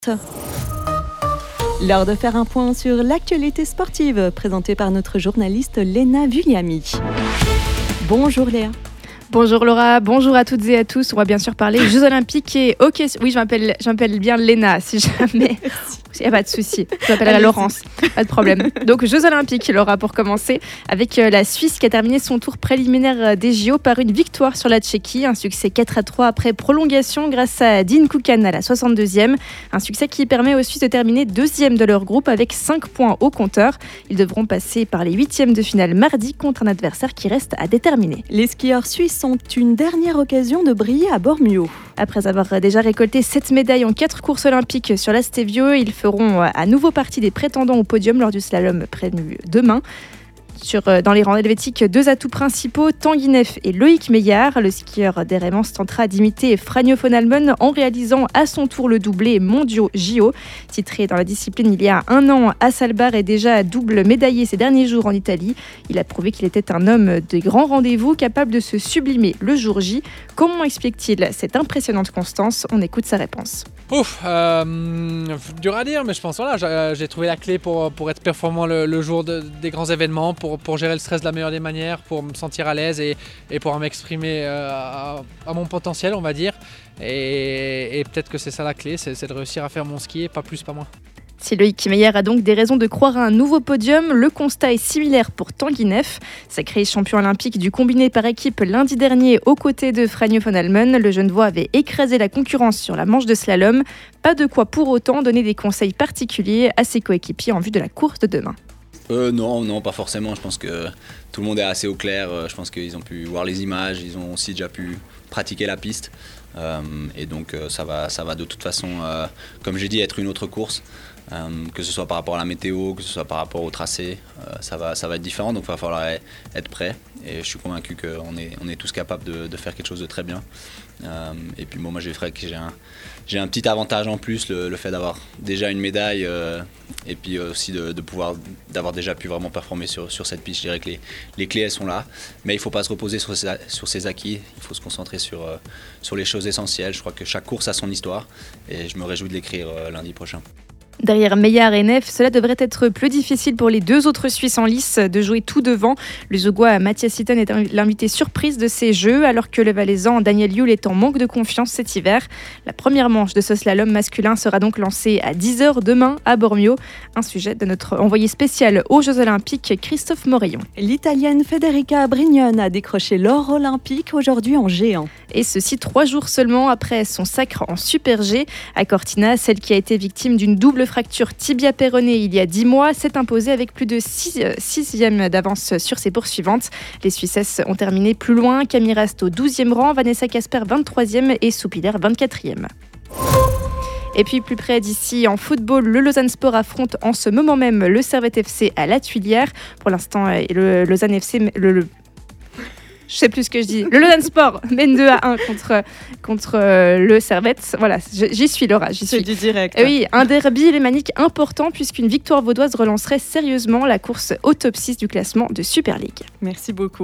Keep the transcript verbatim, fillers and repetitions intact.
L'heure de faire un point sur l'actualité sportive, présentée par notre journaliste Léna Vulliamy. Bonjour Léa. Bonjour Laura, bonjour à toutes et à tous. On va bien sûr parler Jeux Olympiques et hockey. Oui, je m'appelle, je m'appelle bien Léna, si jamais. Il n'y a pas de souci, je m'appellerai Laurence, pas de problème. Donc Jeux Olympiques, Laura, pour commencer, avec la Suisse qui a terminé son tour préliminaire des J O par une victoire sur la Tchéquie. Un succès quatre à trois après prolongation grâce à Dean Kukan à la soixante-deuxième. Un succès qui permet aux Suisses de terminer deuxième de leur groupe avec cinq points au compteur. Ils devront passer par les huitièmes de finale mardi contre un adversaire qui reste à déterminer. Les skieurs suisses ont une dernière occasion de briller à Bormio. Après avoir déjà récolté sept médailles en quatre courses olympiques sur l'Astevio, ils feront à nouveau partie des prétendants au podium lors du slalom prévu demain. Sur, dans les rangs helvétiques, deux atouts principaux, Tanguy Neff et Loïc Meillard. Le skieur d'Eremans tentera d'imiter Franjo von Halmen en réalisant à son tour le doublé mondiaux J O. Titré dans la discipline il y a un an, Assalbar est déjà double médaillé ces derniers jours en Italie. Il a prouvé qu'il était un homme des grands rendez-vous, capable de se sublimer le jour J. Comment explique-t-il cette impressionnante constance ? On écoute sa réponse. Ouf, euh, dur à dire, mais je pense voilà, j'ai, j'ai trouvé la clé pour, pour être performant le, le jour de, des grands événements, pour, pour gérer le stress de la meilleure des manières, pour me sentir à l'aise et, et pour m'exprimer euh, à, à mon potentiel, on va dire. Et, et peut-être que c'est ça la clé, c'est, c'est de réussir à faire mon ski, pas plus, pas moins. Si Loïc Meillard a donc des raisons de croire à un nouveau podium, le constat est similaire pour Tanguy Neff. Sacré champion olympique du combiné par équipe lundi dernier aux côtés de Franjo von Halmen, le Genevois avait écrasé la concurrence sur la manche de slalom. Pas de quoi pour autant donner des conseils particuliers à ses coéquipiers en vue de la course de demain. Euh, non, non, pas forcément. Je pense que tout le monde est assez au clair. Je pense qu'ils ont pu voir les images, ils ont aussi déjà pu pratiquer la piste. Euh, et donc ça va, ça va de toute façon, euh, comme j'ai dit, être une autre course. Euh, que ce soit par rapport à la météo, que ce soit par rapport au tracé, euh, ça, va, ça va être différent, donc il va falloir être prêt. Et je suis convaincu qu'on est, on est tous capables de, de faire quelque chose de très bien. Euh, et puis bon, moi j'ai, que j'ai, un, j'ai un petit avantage en plus, le, le fait d'avoir déjà une médaille euh, et puis aussi de, de pouvoir, d'avoir déjà pu vraiment performer sur, sur cette piste. Je dirais que les, les clés elles sont là, mais il ne faut pas se reposer sur ses, sur ses acquis, il faut se concentrer sur, euh, sur les choses essentielles. Je crois que chaque course a son histoire et je me réjouis de l'écrire euh, lundi prochain. Derrière Meillard et Neff, cela devrait être plus difficile pour les deux autres Suisses en lice de jouer tout devant. Le Zougois Mathias Sitten est l'invité surprise de ces Jeux, alors que le Valaisan Daniel Yule est en manque de confiance cet hiver. La première manche de ce slalom masculin sera donc lancée à dix heures demain à Bormio. Un sujet de notre envoyé spécial aux Jeux Olympiques, Christophe Morillon. L'Italienne Federica Brignone a décroché l'or olympique aujourd'hui en géant. Et ceci trois jours seulement après son sacre en Super G. À Cortina, celle qui a été victime d'une double fracture tibia-péronée il y a dix mois s'est imposée avec plus de six sixième d'avance sur ses poursuivantes. Les Suissesses ont terminé plus loin, Camille Rast au douzième rang, Vanessa Casper vingt-troisième et Soupiller vingt-quatrième. Et puis plus près d'ici, en football, le Lausanne Sport affronte en ce moment même le Servette F C à la Tuilière. Pour l'instant, le Lausanne F C... Le, le Je sais plus ce que je dis. Le Lausanne Sport mène deux à un contre, contre euh, le Servette. Voilà, j'y suis Laura, j'y suis. C'est du direct. Et oui, un derby lémanique important puisqu'une victoire vaudoise relancerait sérieusement la course au top six du classement de Super League. Merci beaucoup.